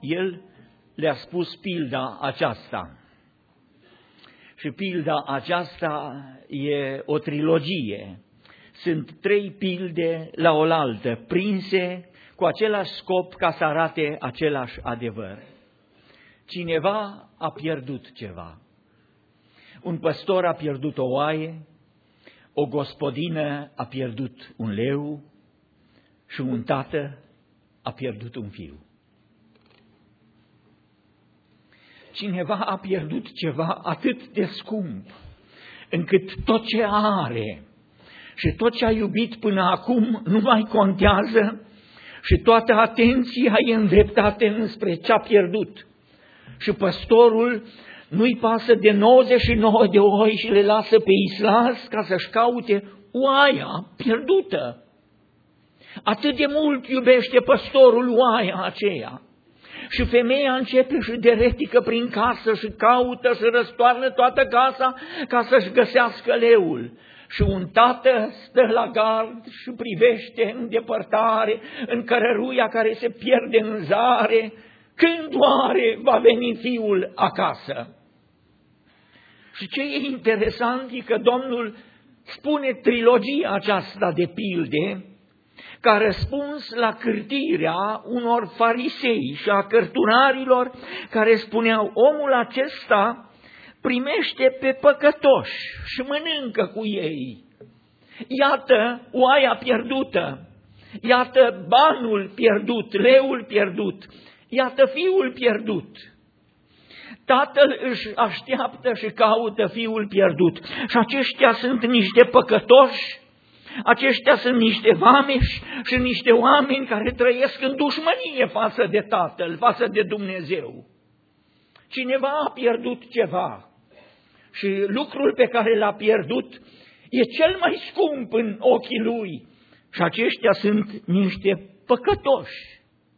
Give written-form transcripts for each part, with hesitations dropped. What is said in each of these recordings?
el le-a spus pilda aceasta. Și pilda aceasta e o trilogie. Sunt 3 pilde la oaltă, prinse cu același scop ca să arate același adevăr. Cineva a pierdut ceva. Un păstor a pierdut o oaie, o gospodină a pierdut un leu și un tată a pierdut un fiu. Cineva a pierdut ceva atât de scump, încât tot ce are și tot ce a iubit până acum nu mai contează și toată atenția e îndreptată înspre ce a pierdut. Și păstorul nu-i pasă de 99 de oi și le lasă pe islas ca să-și caute oaia pierdută. Atât de mult iubește păstorul oaia aceea. Și femeia începe și deretică prin casă și caută și răstoarnă toată casa ca să-și găsească leul. Și un tată stă la gard și privește în depărtare, în cărăruia care se pierde în zare, când oare va veni fiul acasă. Și ce e interesant e că Domnul spune trilogia aceasta de pilde ca răspuns la cârtirea unor farisei și a cărturarilor care spuneau: omul acesta primește pe păcătoși și mănâncă cu ei. Iată oaia pierdută, iată banul pierdut, leul pierdut, iată fiul pierdut. Tatăl își așteaptă și caută fiul pierdut și aceștia sunt niște păcătoși, aceștia sunt niște vameși și niște oameni care trăiesc în dușmănie față de Tatăl, față de Dumnezeu. Cineva a pierdut ceva și lucrul pe care l-a pierdut e cel mai scump în ochii lui și aceștia sunt niște păcătoși.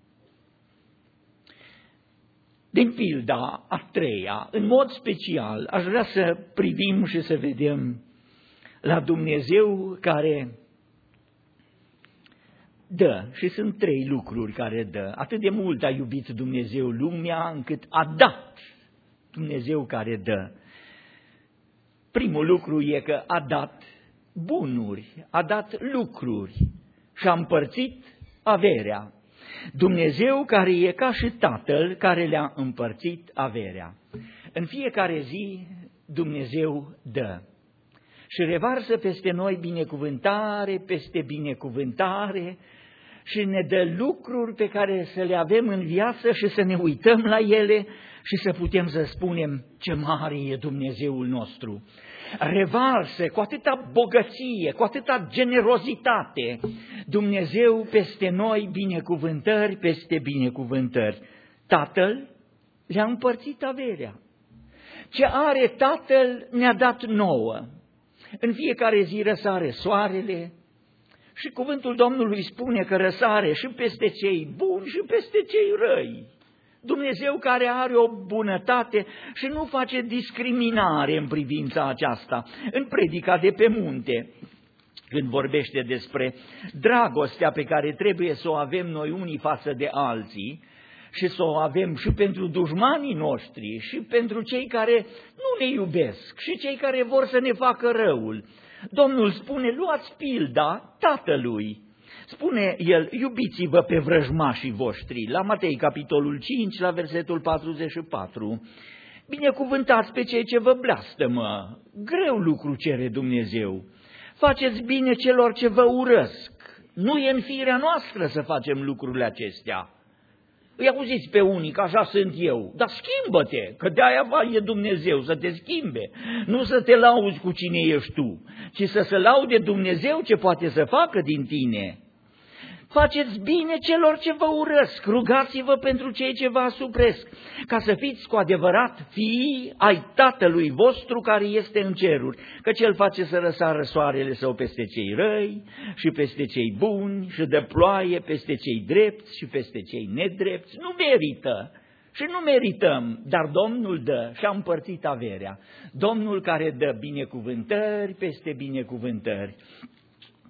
Din pilda a 3-a, în mod special, aș vrea să privim și să vedem la Dumnezeu care dă, și sunt 3 lucruri care dă. Atât de mult a iubit Dumnezeu lumea încât a dat. Dumnezeu care dă. Primul lucru e că a dat bunuri, a dat lucruri și a împărțit averea. Dumnezeu care e ca și Tatăl care le-a împărțit averea. În fiecare zi Dumnezeu dă și revarsă peste noi binecuvântare peste binecuvântare și ne dă lucruri pe care să le avem în viață și să ne uităm la ele și să putem să spunem ce mare e Dumnezeul nostru. Revarsă cu atâta bogăție, cu atâta generozitate, Dumnezeu peste noi binecuvântări peste binecuvântări. Tatăl le-a împărțit averea. Ce are Tatăl ne-a dat nouă. În fiecare zi răsare soarele și cuvântul Domnului spune că răsare și peste cei buni și peste cei răi. Dumnezeu care are o bunătate și nu face discriminare în privința aceasta. În predica de pe munte, când vorbește despre dragostea pe care trebuie să o avem noi unii față de alții și să o avem și pentru dușmanii noștri și pentru cei care nu ne iubesc și cei care vor să ne facă răul, Domnul spune: luați pilda Tatălui. Spune el: iubiți-vă pe vrăjmașii voștri, la Matei capitolul 5, la versetul 44. Binecuvântați pe cei ce vă blastămă, greu lucru cere Dumnezeu. Faceți bine celor ce vă urăsc. Nu e în firea noastră să facem lucrurile acestea. Îi auziți pe unii că așa sunt eu, dar schimbă-te, că de-aia e Dumnezeu să te schimbe. Nu să te lauzi cu cine ești tu, ci să se laude Dumnezeu ce poate să facă din tine. Faceți bine celor ce vă urăsc, rugați-vă pentru cei ce vă asupresc, ca să fiți cu adevărat fiii ai Tatălui vostru care este în ceruri, căci El face să răsară soarele său peste cei răi și peste cei buni și dă ploaie peste cei drepți și peste cei nedrepți. Nu merită și nu merităm, dar Domnul dă și a împărțit averea. Domnul care dă binecuvântări peste binecuvântări.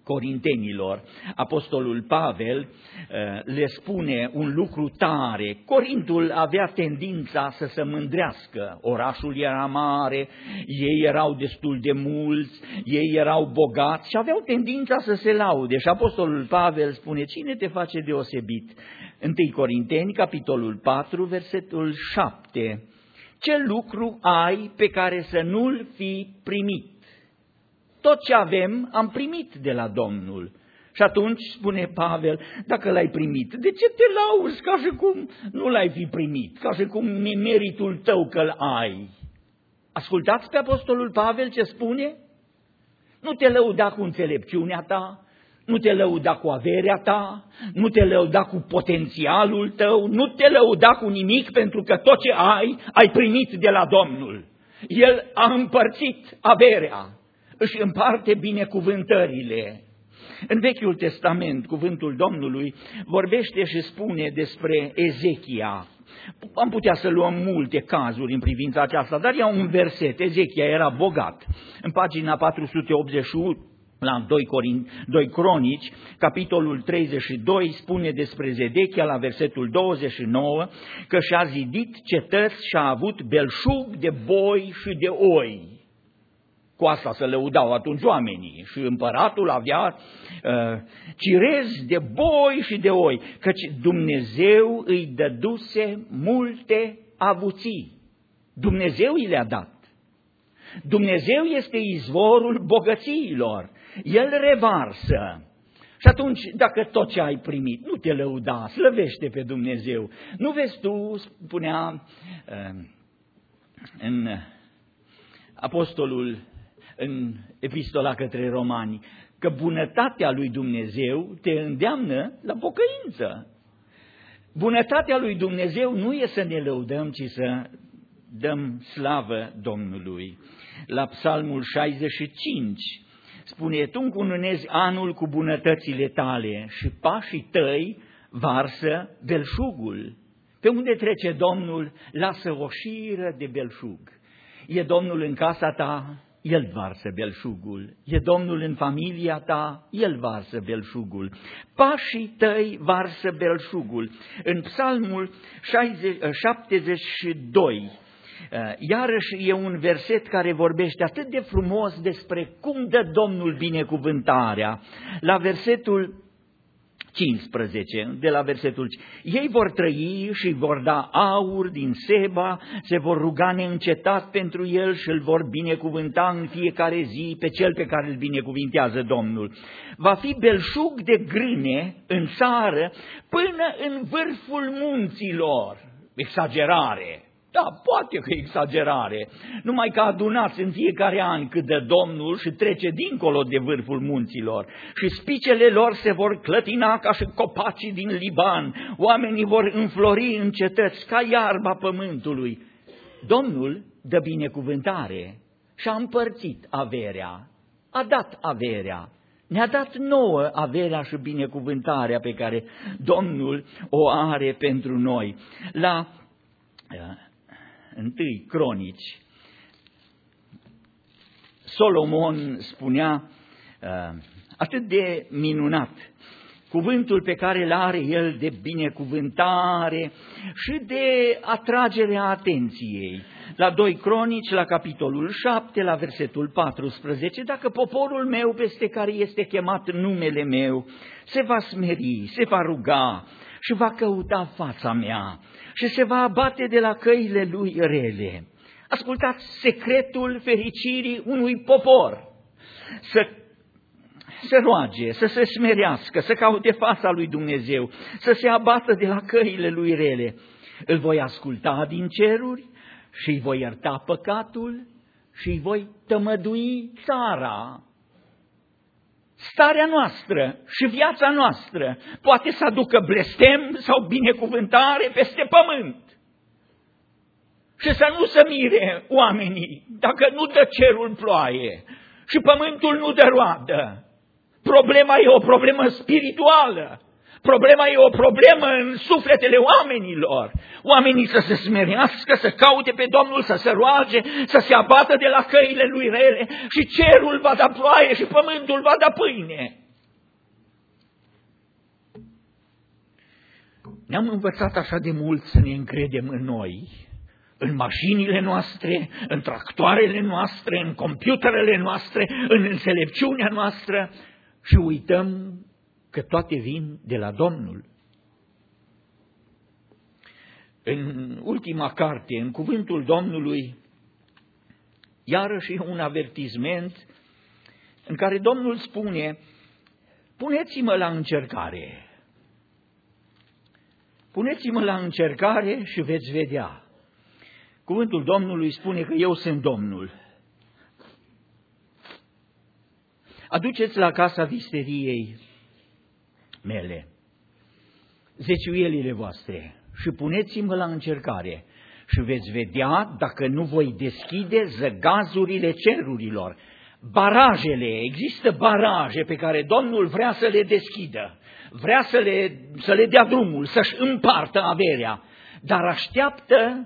corintenilor, apostolul Pavel le spune un lucru tare. Corintul avea tendința să se mândrească, orașul era mare, ei erau destul de mulți, ei erau bogați și aveau tendința să se laude. Și apostolul Pavel spune, cine te face deosebit? 1 Corinteni, capitolul 4, versetul 7. Ce lucru ai pe care să nu-l fi primit? Tot ce avem am primit de la Domnul. Și atunci spune Pavel, dacă l-ai primit, de ce te lauzi ca și cum nu l-ai fi primit, ca și cum e meritul tău că-l ai? Ascultați pe apostolul Pavel ce spune? Nu te lăuda cu înțelepciunea ta, nu te lăuda cu averea ta, nu te lăuda cu potențialul tău, nu te lăuda cu nimic, pentru că tot ce ai primit de la Domnul. El a împărțit averea, își împarte binecuvântările. În Vechiul Testament, cuvântul Domnului vorbește și spune despre Ezechia. Am putea să luăm multe cazuri în privința aceasta, dar iau un verset. Ezechia era bogat. În pagina 481, la 2 Cronici, capitolul 32, spune despre Zedechia la versetul 29 că și-a zidit cetăți și a avut belșug de boi și de oi. Cu asta se lăudau atunci oamenii și împăratul avea cirez de boi și de oi, căci Dumnezeu îi dăduse multe avuții. Dumnezeu i le-a dat. Dumnezeu este izvorul bogățiilor. El revarsă. Și atunci, dacă tot ce ai primit, nu te lăuda, slăvește pe Dumnezeu. Nu vezi tu, spunea în apostolul, în epistola către Romani, că bunătatea lui Dumnezeu te îndeamnă la pocăință. Bunătatea lui Dumnezeu nu e să ne lăudăm, ci să dăm slavă Domnului. La Psalmul 65 spune, tu încununezi anul cu bunătățile tale și pașii tăi varsă belșugul. Pe unde trece Domnul, lasă o șiră de belșug. E Domnul în casa ta, El varsă belșugul. E Domnul în familia ta, El varsă belșugul. Pașii tăi varsă belșugul. În Psalmul 72, iarăși e un verset care vorbește atât de frumos despre cum dă Domnul binecuvântarea. La versetul 15, de la versetul 5. Ei vor trăi și vor da aur din Seba, se vor ruga neîncetat pentru el și îl vor binecuvânta în fiecare zi pe cel pe care îl binecuvintează Domnul. Va fi belșug de grâne în țară până în vârful munților. Exagerare. Da, poate că e exagerare, numai că adunați în fiecare an cât dă Domnul și trece dincolo de vârful munților și spicele lor se vor clătina ca și copacii din Liban, oamenii vor înflori în cetăți ca iarba pământului. Domnul dă binecuvântare și a împărțit averea, a dat averea. Ne-a dat nouă averea și binecuvântarea pe care Domnul o are pentru noi. La 1 Cronici, Solomon spunea atât de minunat cuvântul pe care îl are el de binecuvântare și de atragere a atenției. La 2 Cronici, la capitolul 7, la versetul 14, dacă poporul meu peste care este chemat numele meu se va smeri, se va ruga și va căuta fața mea și se va abate de la căile lui rele. Ascultați secretul fericirii unui popor: să se roage, să se smerească, să caute fața lui Dumnezeu, să se abată de la căile lui rele. Îl voi asculta din ceruri și îi voi ierta păcatul și îi voi tămădui țara. Starea noastră și viața noastră poate să aducă blestem sau binecuvântare peste pământ. Și să nu se mire oamenii dacă nu dă cerul ploaie și pământul nu dă roadă. Problema e o problemă spirituală. Problema e o problemă în sufletele oamenilor. Oamenii să se smerească, să caute pe Domnul, să se roage, să se abată de la căile lui rele și cerul va da ploaie și pământul va da pâine. Ne-am învățat așa de mult să ne încredem în noi, în mașinile noastre, în tractoarele noastre, în computerele noastre, în înțelepciunea noastră și uităm că toate vin de la Domnul. În ultima carte, în Cuvântul Domnului, iarăși un avertisment în care Domnul spune: puneți-mă la încercare. Puneți-mă la încercare și veți vedea. Cuvântul Domnului spune că eu sunt Domnul. Aduceți la casa visteriei mele zeciuielile voastre și puneți-mă la încercare și veți vedea dacă nu voi deschide zăgazurile cerurilor. Barajele, există baraje pe care Domnul vrea să le deschidă, vrea să le dea drumul, să-și împartă averea, dar așteaptă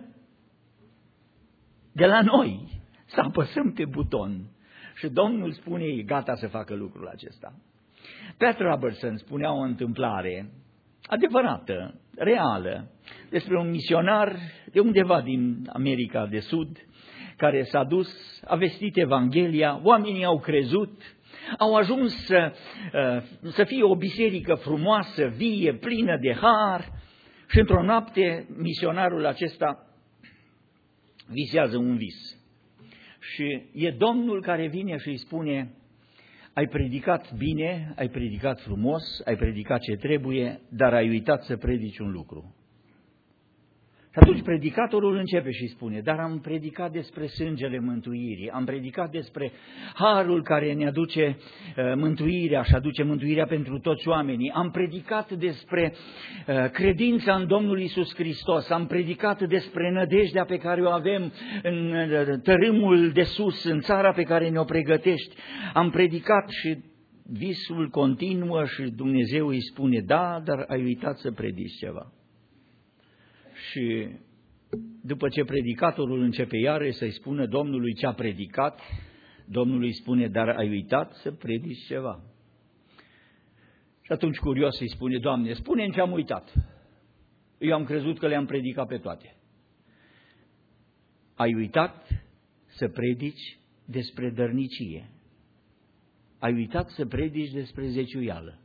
de la noi să apăsăm pe buton. Și Domnul spune, e gata să facă lucrul acesta. Pat Robertson spunea o întâmplare adevărată, reală, despre un misionar de undeva din America de Sud, care s-a dus, a vestit Evanghelia, oamenii au crezut, au ajuns să fie o biserică frumoasă, vie, plină de har, și într-o noapte misionarul acesta visează un vis. Și e Domnul care vine și îi spune: ai predicat bine, ai predicat frumos, ai predicat ce trebuie, dar ai uitat să predici un lucru. Și atunci predicatorul începe și spune: dar am predicat despre sângele mântuirii, am predicat despre harul care ne aduce mântuirea și aduce mântuirea pentru toți oamenii, am predicat despre credința în Domnul Iisus Hristos, am predicat despre nădejdea pe care o avem în tărâmul de sus, în țara pe care ne-o pregătești, am predicat. Și visul continuă și Dumnezeu îi spune: da, dar ai uitat să predici ceva. Și după ce predicatorul începe iarăși să-i spună Domnului ce a predicat, Domnul îi spune: dar ai uitat să predici ceva. Și atunci curios îi spune: Doamne, spune-mi ce am uitat. Eu am crezut că le-am predicat pe toate. Ai uitat să predici despre dărnicie. Ai uitat să predici despre zeciuială.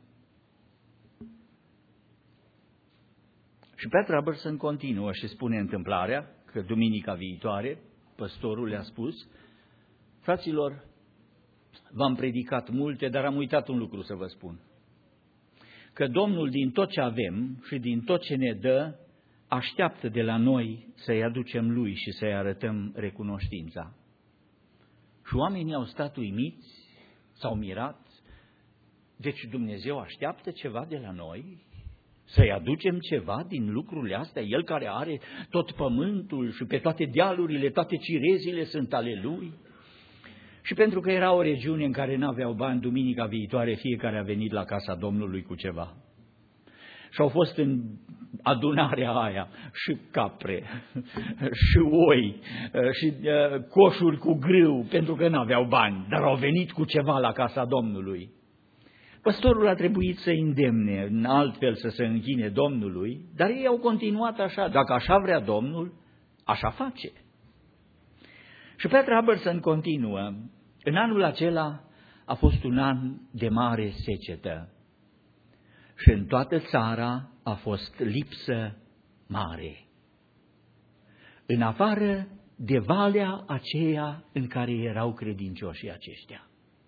Și Pat Robertson continuă și spune întâmplarea că duminica viitoare păstorul le-a spus: fraților, v-am predicat multe, dar am uitat un lucru să vă spun. Că Domnul din tot ce avem și din tot ce ne dă așteaptă de la noi să-i aducem Lui și să-i arătăm recunoștința. Și oamenii au stat uimiți, s-au mirat. Deci Dumnezeu așteaptă ceva de la noi? Să-i aducem ceva din lucrurile astea? El care are tot pământul și pe toate dealurile, toate cirezile sunt ale Lui. Și pentru că era o regiune în care n-aveau bani, duminica viitoare fiecare a venit la casa Domnului cu ceva. Și au fost în adunarea aia și capre, și oi, și coșuri cu grâu, pentru că n-aveau bani, dar au venit cu ceva la casa Domnului. Păstorul a trebuit să îndemne, în altfel să se închine Domnului, dar ei au continuat așa. Dacă așa vrea Domnul, așa face. Și Pat Robertson continuă: în anul acela a fost un an de mare secetă și în toată țara a fost lipsă mare, în afară de valea aceea în care erau credincioșii aceștia.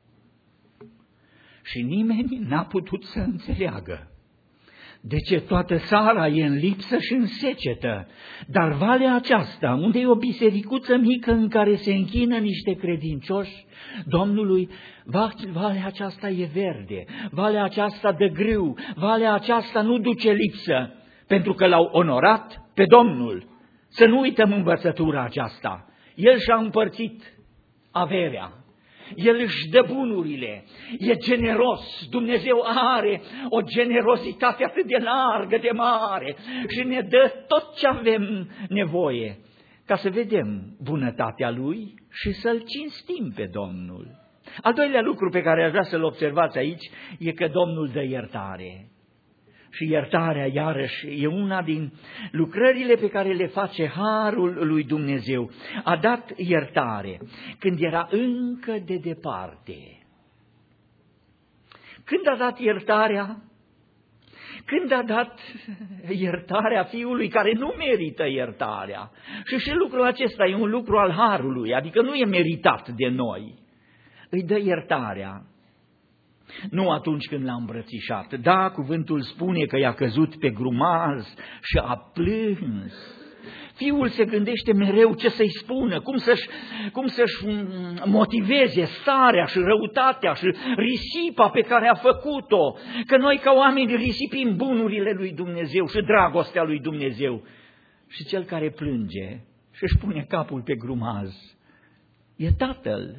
Și nimeni n-a putut să înțeleagă de ce toată țara e în lipsă și în secetă, dar valea aceasta, unde e o bisericuță mică în care se închină niște credincioși Domnului, valea aceasta e verde, valea aceasta dă grâu, valea aceasta nu duce lipsă, pentru că l-au onorat pe Domnul. Să nu uităm învățătura aceasta. El și-a împărțit averea. El își dă bunurile, e generos, Dumnezeu are o generozitate atât de largă, de mare și ne dă tot ce avem nevoie ca să vedem bunătatea Lui și să-L cinstim pe Domnul. Al doilea lucru pe care aș vrea să-l observați aici e că Domnul dă iertare. Și iertarea, iarăși, e una din lucrările pe care le face harul lui Dumnezeu. A dat iertare când era încă de departe. Când a dat iertarea? Când a dat iertarea fiului care nu merită iertarea. Și lucrul acesta e un lucru al harului, adică nu e meritat de noi. Îi dă iertarea. Nu atunci când l-a îmbrățișat. Da, cuvântul spune că i-a căzut pe grumaz și a plâns. Fiul se gândește mereu ce să-i spună, cum să-și motiveze starea și răutatea și risipa pe care a făcut-o. Că noi ca oameni risipim bunurile lui Dumnezeu și dragostea lui Dumnezeu. Și cel care plânge și își pune capul pe grumaz e tatăl.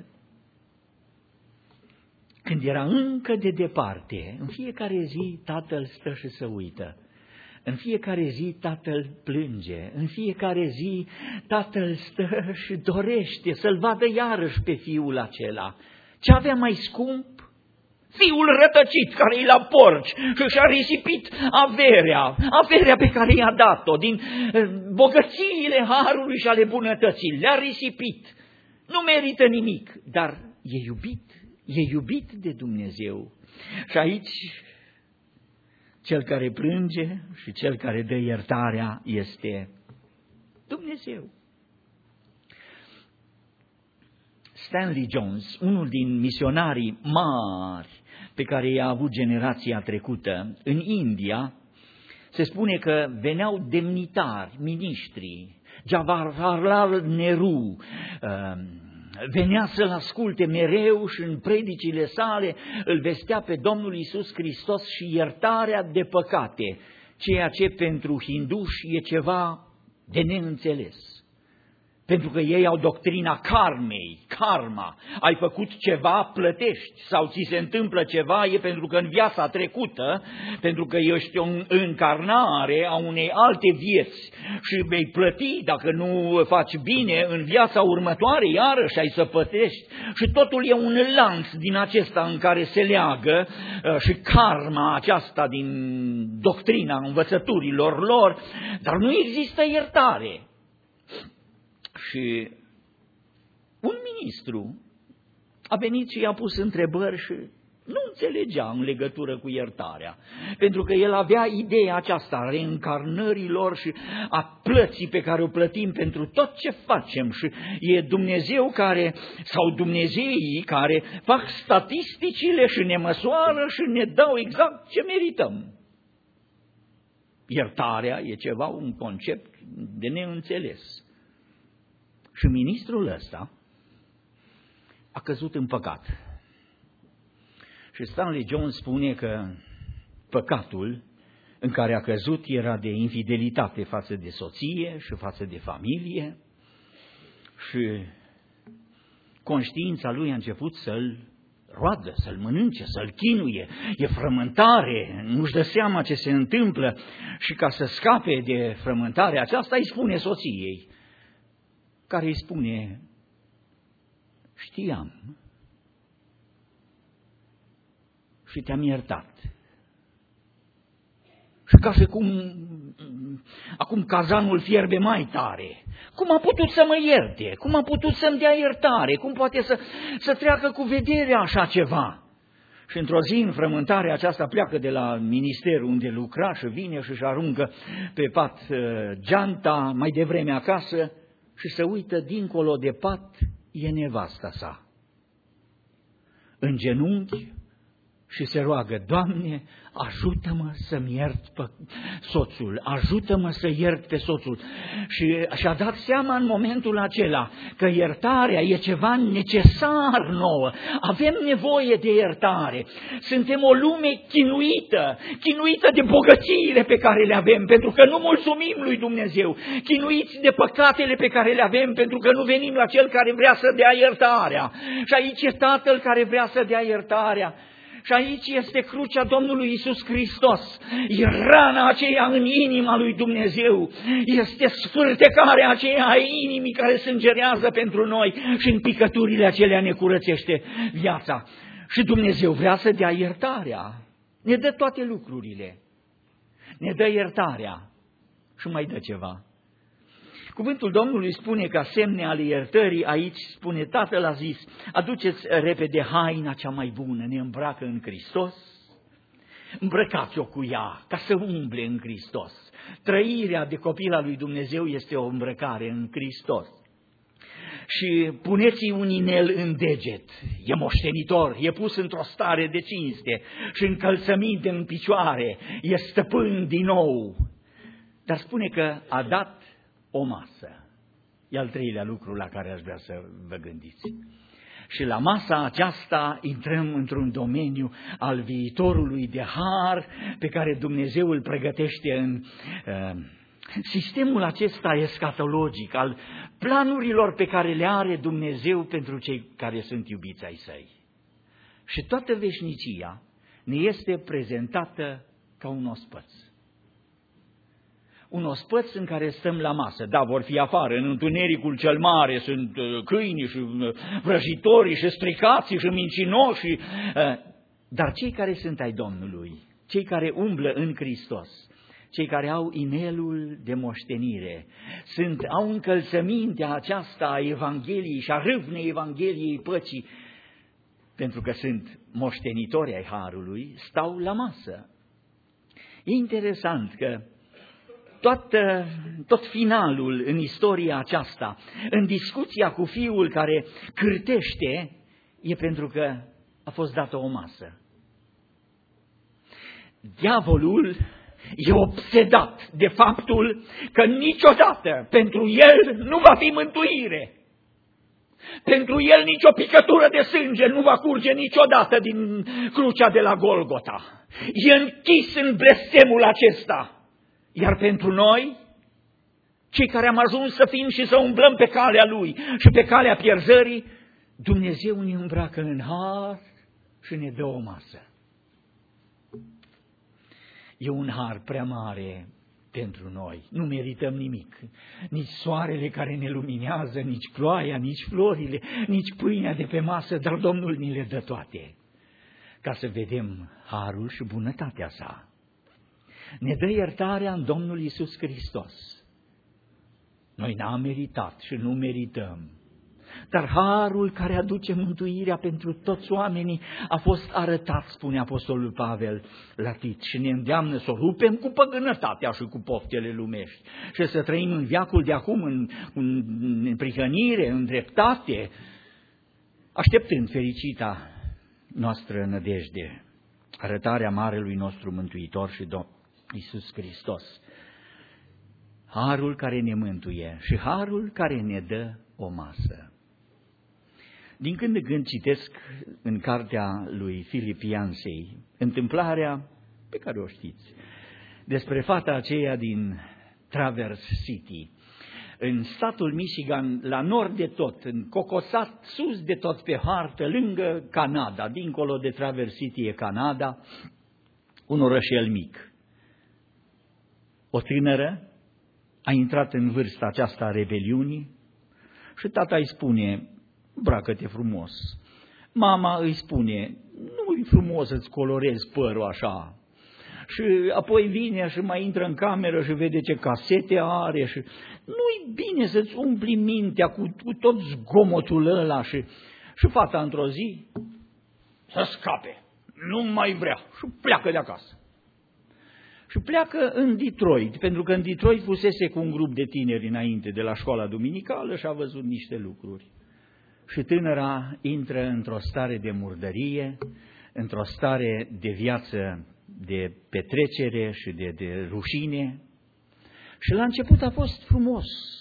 Când era încă de departe, în fiecare zi tatăl stă și se uită. În fiecare zi tatăl plânge, în fiecare zi tatăl stă și dorește să-l vadă iarăși pe fiul acela. Ce avea mai scump? Fiul rătăcit care e la porci și și-a risipit averea pe care i-a dat-o, din bogățiile harului și ale bunătății, le-a risipit. Nu merită nimic, dar e iubit de Dumnezeu. Și aici cel care plânge și cel care dă iertarea este Dumnezeu. Stanley Jones, unul din misionarii mari pe care i-a avut generația trecută, în India, se spune că veneau demnitari, miniștri, Jawaharlal Nehru, venea să-l asculte mereu și în predicile sale îl vestea pe Domnul Iisus Hristos și iertarea de păcate, ceea ce pentru hinduși e ceva de neînțeles. Pentru că ei au doctrina karma, ai făcut ceva, plătești, sau ți se întâmplă ceva, e pentru că în viața trecută, pentru că ești o încarnare a unei alte vieți și vei plăti dacă nu faci bine în viața următoare, iarăși ai să plătești. Și totul e un lanț din acesta în care se leagă și karma aceasta din doctrina învățăturilor lor, dar nu există iertare. Și un ministru a venit și i-a pus întrebări și nu înțelegea în legătură cu iertarea, pentru că el avea ideea aceasta a reîncarnărilor și a plății pe care o plătim pentru tot ce facem și e Dumnezeu care, sau Dumnezeii care fac statisticile și ne măsoară și ne dau exact ce merităm. Iertarea e ceva, un concept de neînțeles. Și ministrul ăsta a căzut în păcat. Și Stanley Jones spune că păcatul în care a căzut era de infidelitate față de soție și față de familie și conștiința lui a început să-l roadă, să-l mănânce, să-l chinuie, e frământare, nu-și dă seama ce se întâmplă și ca să scape de frământarea aceasta îi spune soției, care îi spune, știam și te-am iertat. Și ca și cum acum cazanul fierbe mai tare. Cum a putut să mă ierte? Cum a putut să-mi dea iertare? Cum poate să treacă cu vederea așa ceva? Și într-o zi, în frământarea aceasta, pleacă de la ministerul unde lucra și vine și își aruncă pe pat geanta mai devreme acasă și se uită dincolo de pat, e nevasta sa. În genunchi și se roagă, Doamne, ajută-mă să-mi iert soțul, ajută-mă să iert pe soțul. Și și-a dat seama în momentul acela că iertarea e ceva necesar nouă. Avem nevoie de iertare. Suntem o lume chinuită de bogățiile pe care le avem, pentru că nu mulțumim lui Dumnezeu, chinuiți de păcatele pe care le avem, pentru că nu venim la Cel care vrea să dea iertarea. Și aici e Tatăl care vrea să dea iertarea. Și aici este crucea Domnului Iisus Hristos, e rana aceea în inima lui Dumnezeu, este sfârtecarea aceea a inimii care sângerează pentru noi și în picăturile acelea ne curățește viața. Și Dumnezeu vrea să dea iertarea, ne dă toate lucrurile. ne dă iertarea și mai dă ceva. Cuvântul Domnului spune ca semne ale iertării, aici spune, Tatăl a zis, aduceți repede haina cea mai bună, ne îmbracă în Hristos, îmbrăcați-o cu ea, ca să umble în Hristos. Trăirea de copil al lui Dumnezeu este o îmbrăcare în Hristos. Și puneți un inel în deget, e moștenitor, e pus într-o stare de cinste și încălțăminte în picioare, e stăpân din nou. Dar spune că a dat o masă. E al treilea lucru la care aș vrea să vă gândiți. Și la masa aceasta intrăm într-un domeniu al viitorului de har pe care Dumnezeu îl pregătește în sistemul acesta escatologic al planurilor pe care le are Dumnezeu pentru cei care sunt iubiți ai Săi. Și toată veșnicia ne este prezentată ca un ospăț. Un ospăț în care stăm la masă. Da, vor fi afară, în întunericul cel mare, sunt câinii și vrăjitorii și stricații și mincinoși, dar cei care sunt ai Domnului, cei care umblă în Hristos, cei care au inelul de moștenire, au încălțămintea aceasta a Evangheliei și a râvnei Evangheliei păcii, pentru că sunt moștenitori ai harului, stau la masă. E interesant că tot finalul în istoria aceasta, în discuția cu fiul care cârtește, e pentru că a fost dată o masă. Diavolul e obsedat de faptul că niciodată pentru el nu va fi mântuire. Pentru el nicio picătură de sânge nu va curge niciodată din crucea de la Golgota. E închis în blestemul acesta. Iar pentru noi, cei care am ajuns să fim și să umblăm pe calea Lui și pe calea pierzării, Dumnezeu ne îmbracă în har și ne dă o masă. E un har prea mare pentru noi. Nu merităm nimic. Nici soarele care ne luminează, nici ploaia, nici florile, nici pâinea de pe masă, dar Domnul ni le dă toate, ca să vedem harul și bunătatea Sa. Ne dă iertarea în Domnul Iisus Hristos. Noi n-am meritat și nu merităm, dar harul care aduce mântuirea pentru toți oamenii a fost arătat, spune Apostolul Pavel la Tit, și ne îndeamnă să o rupem cu păgânătatea și cu poftele lumești și să trăim în veacul de acum în prihănire, în dreptate, așteptând fericita noastră nădejde, arătarea Marelui nostru Mântuitor și Domn Iisus Hristos. Harul care ne mântuie și harul care ne dă o masă. Din când în când citesc în cartea lui Philip Yancey întâmplarea pe care o știți, despre fata aceea din Traverse City, în statul Michigan, la nord de tot, în Cocosat, sus de tot pe hartă, lângă Canada, dincolo de Traverse City e Canada, un orășel mic. O tânără a intrat în vârsta aceasta a rebeliunii și tata îi spune, îmbracă-te frumos. Mama îi spune, nu-i frumos să-ți colorezi părul așa. Și apoi vine și mai intră în cameră și vede ce casete are și nu-i bine să-ți umpli mintea cu tot zgomotul ăla și fata într-o zi să scape, nu mai vrea și pleacă de acasă. Și pleacă în Detroit, pentru că în Detroit fusese cu un grup de tineri înainte de la școala duminicală și a văzut niște lucruri. Și tânăra intră într-o stare de murdărie, într-o stare de viață de petrecere și de rușine. Și la început a fost frumos.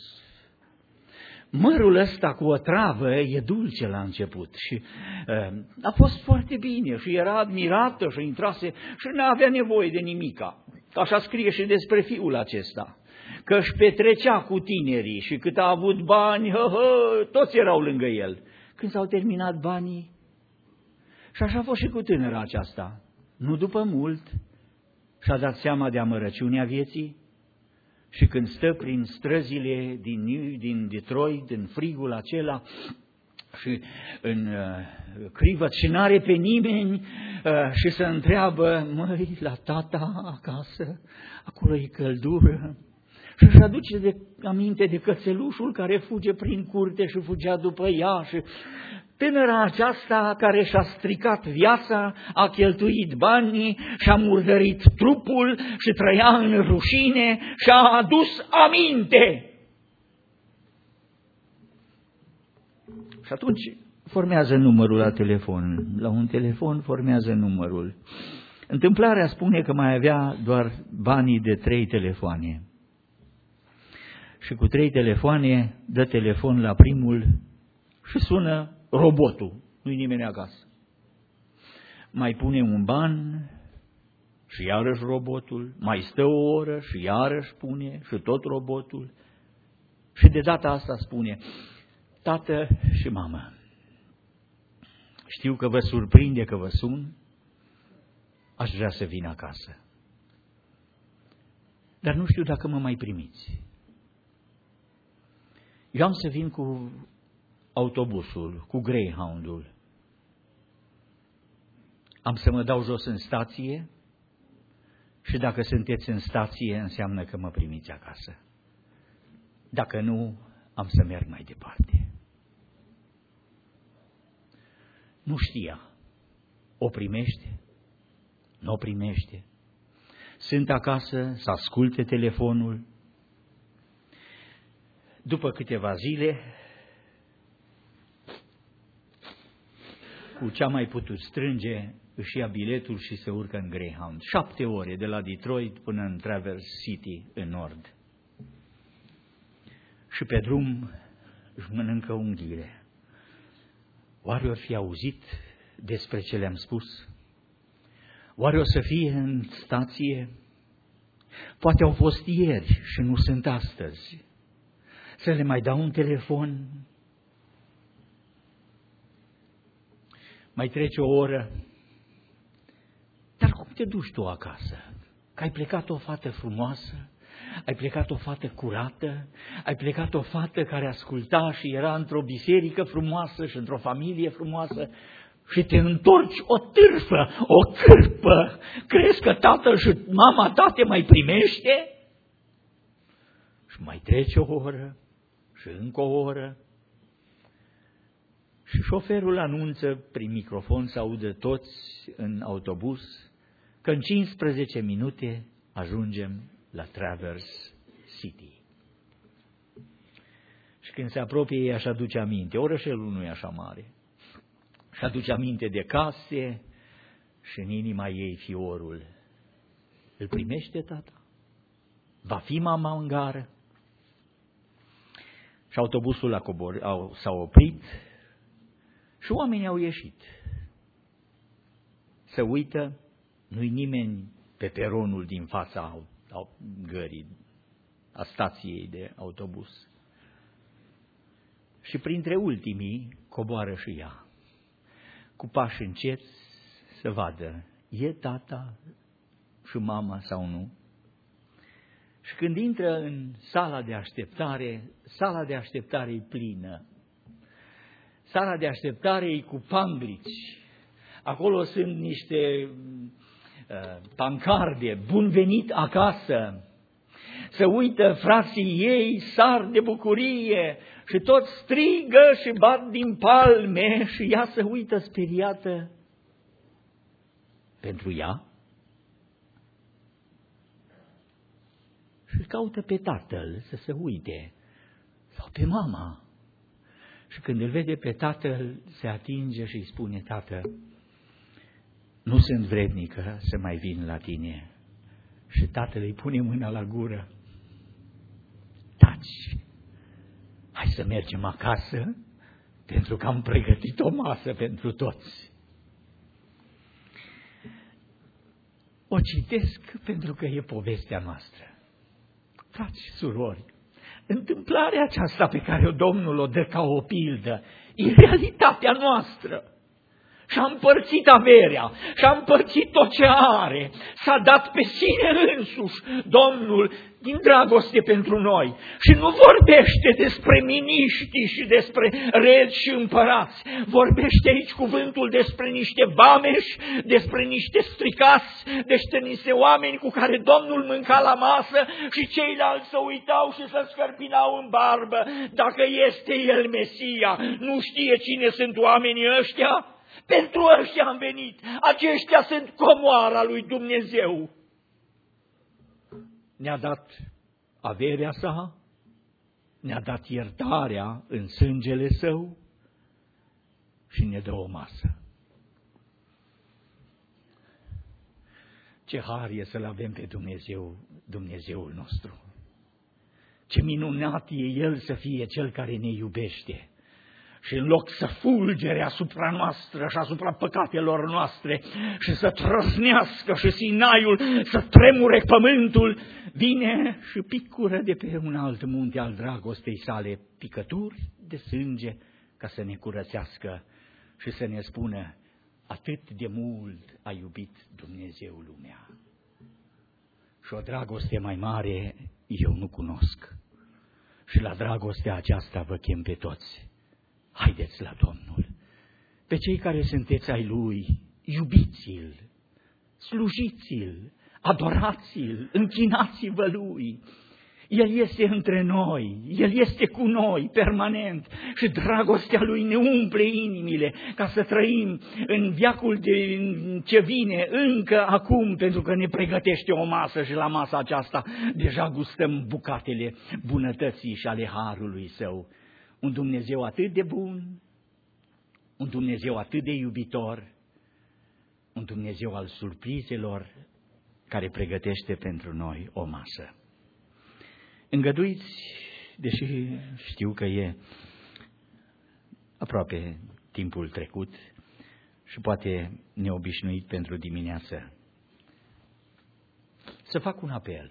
Mărul ăsta cu o travă e dulce la început și a fost foarte bine și era admirată și intrase și nu avea nevoie de nimica. Așa scrie și despre fiul acesta, că își petrecea cu tinerii și cât a avut bani, toți erau lângă el. Când s-au terminat banii, și așa a fost și cu tânăra aceasta, nu după mult și-a dat seama de amărăciunea vieții și când stă prin străzile din Detroit, în frigul acela, și în crivăt și n-are pe nimeni și se întreabă, măi, la tata acasă, acolo e căldură. Și își aduce aminte de cățelușul care fuge prin curte și fugea după ea și tânăra aceasta care și-a stricat viața, a cheltuit banii și-a murdărit trupul și trăia în rușine și-a adus aminte. Și atunci formează numărul la telefon. La un telefon formează numărul. Întâmplarea spune că mai avea doar banii de 3 telefoane. Și cu 3 telefoane dă telefon la primul și sună robotul. Nu-i nimeni acasă. Mai pune un ban și iarăși robotul. Mai stă o oră și iarăși pune și tot robotul. Și de data asta spune, tată și mamă, știu că vă surprinde că vă sun, aș vrea să vin acasă. Dar nu știu dacă mă mai primiți. Eu am să vin cu autobusul, cu Greyhound-ul. Am să mă dau jos în stație și dacă sunteți în stație, înseamnă că mă primiți acasă. Dacă nu, am să merg mai departe. Nu știa. O primește? Nu o primește. Sunt acasă să asculte telefonul. După câteva zile, cu ce-a mai putut strânge, își ia biletul și se urcă în Greyhound. 7 ore de la Detroit până în Traverse City, în nord. Și pe drum își mănâncă unghiile. Oare or fi auzit despre ce le-am spus? Oare o să fie în stație? Poate au fost ieri și nu sunt astăzi. Să le mai dau un telefon? Mai trece o oră. Dar cum te duci tu acasă? Că ai plecat o fată frumoasă, ai plecat o fată curată, ai plecat o fată care asculta și era într-o biserică frumoasă și într-o familie frumoasă și te întorci o târfă, o cârpă. Crezi că tatăl și mama ta te mai primește? Și mai trece o oră și încă o oră. Și șoferul anunță prin microfon, să audă toți în autobuz, că în 15 minute ajungem la Traverse City. Și când se apropie, ea își aduce aminte. Orășelul nu e așa mare. Și aduce aminte de case și în inima ei fiorul. Îl primește tata? Va fi mama în gară? Și autobusul s-a oprit și oamenii au ieșit. Se uită, nu-i nimeni pe peronul din fața gării, a stației de autobuz. Și printre ultimii coboară și ea, cu pași înceți să vadă, e tata și mama sau nu? Și când intră în sala de așteptare e plină. Sala de așteptare e cu panglici. Acolo sunt niște pancarde, bun venit acasă. Se uită frații ei, sar de bucurie și toți strigă și bat din palme și ea se uită speriată. Pentru ea? Și caută pe tatăl să se uite, sau pe mama. Și când îl vede pe tatăl, se atinge și îi spune, tată, nu sunt vrednică să mai vin la tine. Și tatăl îi pune mâna la gură. Taci, hai să mergem acasă, pentru că am pregătit o masă pentru toți. O citesc pentru că e povestea noastră. Frați și surori, întâmplarea aceasta pe care Domnul o dă ca o pildă, e realitatea noastră. și-a împărțit averea, și-a împărțit tot ce are, s-a dat pe sine însuși, Domnul, din dragoste pentru noi. Și nu vorbește despre miniștri și despre regi și împărați, vorbește aici cuvântul despre niște vameși, despre niște stricați, despre niște oameni cu care Domnul mânca la masă și ceilalți se uitau și se scărpinau în barbă. Dacă este El Mesia, nu știe cine sunt oamenii ăștia? Pentru ăștia am venit, aceștia sunt comoara lui Dumnezeu. Ne-a dat averea sa, ne-a dat iertarea în sângele său și ne dă o masă. Ce har e să-L avem pe Dumnezeu, Dumnezeul nostru. Ce minunat e El să fie Cel care ne iubește. Și în loc să fulgere asupra noastră și asupra păcatelor noastre și să trăsnească și Sinaiul să tremure pământul, vine și picură de pe un alt munte al dragostei sale picături de sânge ca să ne curățească și să ne spună: atât de mult a iubit Dumnezeu lumea. Și o dragoste mai mare eu nu cunosc. Și la dragostea aceasta vă chem pe toți. Haideți la Domnul. Pe cei care sunteți ai Lui, iubiți-L, slujiți-L, adorați-L, închinați-vă Lui. El este între noi, El este cu noi permanent și dragostea Lui ne umple inimile ca să trăim în veacul ce vine încă acum, pentru că ne pregătește o masă și la masa aceasta deja gustăm bucatele bunătății și ale harului Său. Un Dumnezeu atât de bun, un Dumnezeu atât de iubitor, un Dumnezeu al surprizelor care pregătește pentru noi o masă. Îngăduiți, deși știu că e aproape timpul trecut și poate neobișnuit pentru dimineață, să fac un apel.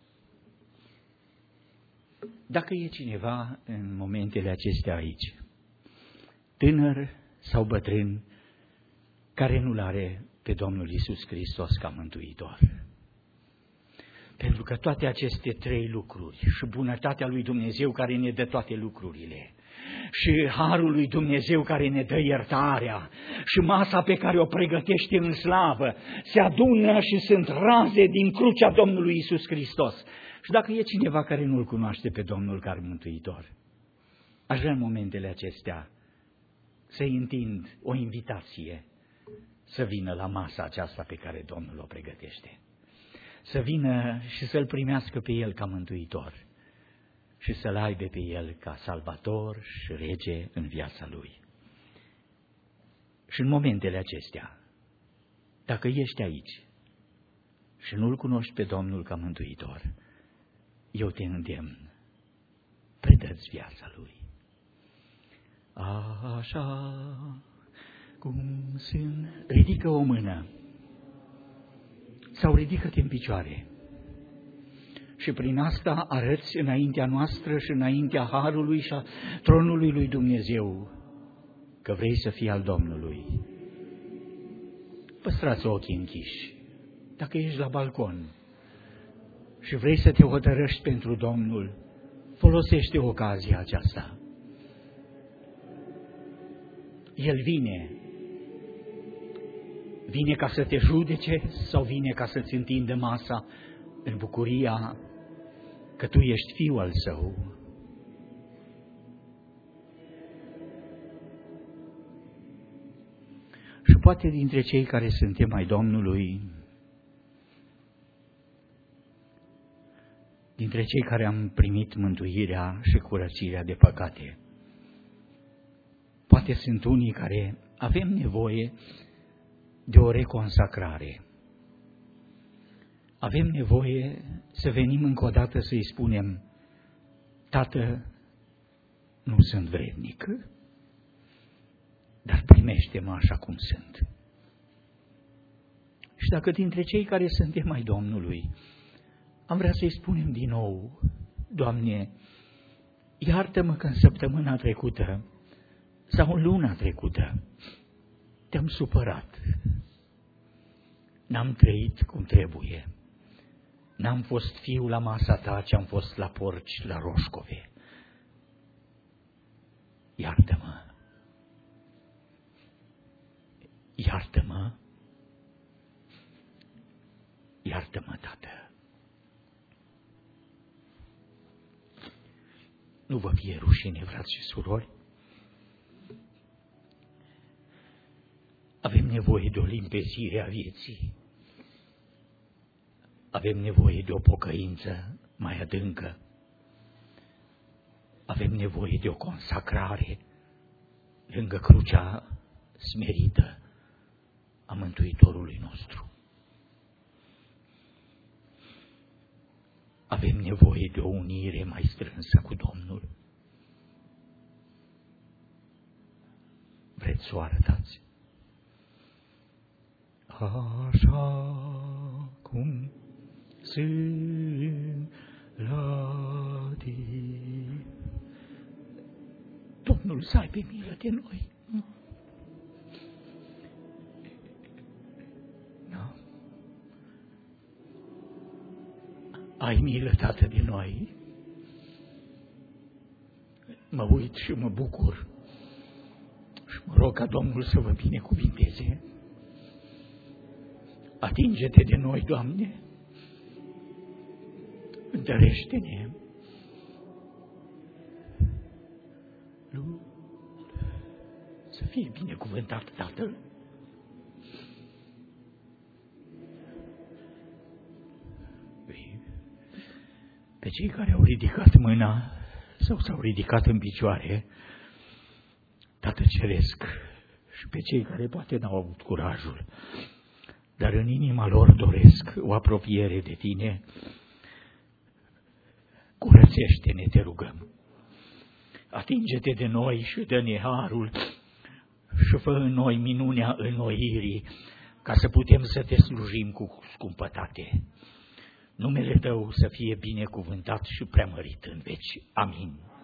Dacă e cineva în momentele acestea aici, tânăr sau bătrân, care nu-L are pe Domnul Iisus Hristos ca mântuitor. Pentru că toate aceste trei lucruri, și bunătatea lui Dumnezeu care ne dă toate lucrurile, și harul lui Dumnezeu care ne dă iertarea, și masa pe care o pregătește în slavă, se adună și sunt raze din crucea Domnului Iisus Hristos. Și dacă e cineva care nu-L cunoaște pe Domnul ca mântuitor, aș vrea în momentele acestea să-i întind o invitație să vină la masa aceasta pe care Domnul o pregătește. Să vină și să-L primească pe El ca mântuitor și să-L aibă pe El ca salvator și rege în viața Lui. Și în momentele acestea, dacă ești aici și nu-L cunoști pe Domnul ca mântuitor, eu te îndemn, predă-ți viața Lui. Așa cum sunt, ridică o mână sau ridică-te în picioare și prin asta arăți înaintea noastră și înaintea harului și a tronului lui Dumnezeu că vrei să fii al Domnului. Păstrați ochii închiși. Dacă ești la balcon și vrei să te hotărăști pentru Domnul, folosește ocazia aceasta. El vine ca să te judece sau vine ca să-ți întindă masa în bucuria că tu ești fiul al Său? Și poate dintre cei care suntem ai Domnului, dintre cei care am primit mântuirea și curățirea de păcate, poate sunt unii care avem nevoie de o reconsacrare. Avem nevoie să venim încă o dată să-i spunem: Tată, nu sunt vrednic, dar primește-mă așa cum sunt. Și dacă dintre cei care suntem ai Domnului, am vrea să-i spunem din nou: Doamne, iartă-mă că în săptămâna trecută sau în luna trecută te-am supărat. N-am trăit cum trebuie. N-am fost fiul la masa ta, ci am fost la porci, la roșcove. Iartă-mă. Iartă-mă. Iartă-mă, Tată. Nu vă fie rușine, frați și surori. Avem nevoie de o limpezire a vieții. Avem nevoie de o pocăință mai adâncă. Avem nevoie de o consacrare lângă crucea smerită a Mântuitorului nostru. Avem nevoie de o unire mai strânsă cu Domnul. Vreți să o arătați? Așa cum sunt la tine. Domnul să aibă milă de noi. Da. Ai milă, Tată, de noi. Mă uit și mă bucur și mă rog ca Domnul să vă binecuvinteze. Atinge-te de noi, Doamne, întărește-ne. Să fie binecuvântat Tatăl. Pe cei care au ridicat mâna sau s-au ridicat în picioare, Tată Ceresc, și pe cei care poate n-au avut curajul, dar în inima lor doresc o apropiere de Tine, curățește-ne, te rugăm. Atinge-te de noi și dă-ne harul și fă în noi minunea înnoirii, ca să putem să Te slujim cu scumpătate. Numele Tău să fie binecuvântat și preamărit în veci. Amin.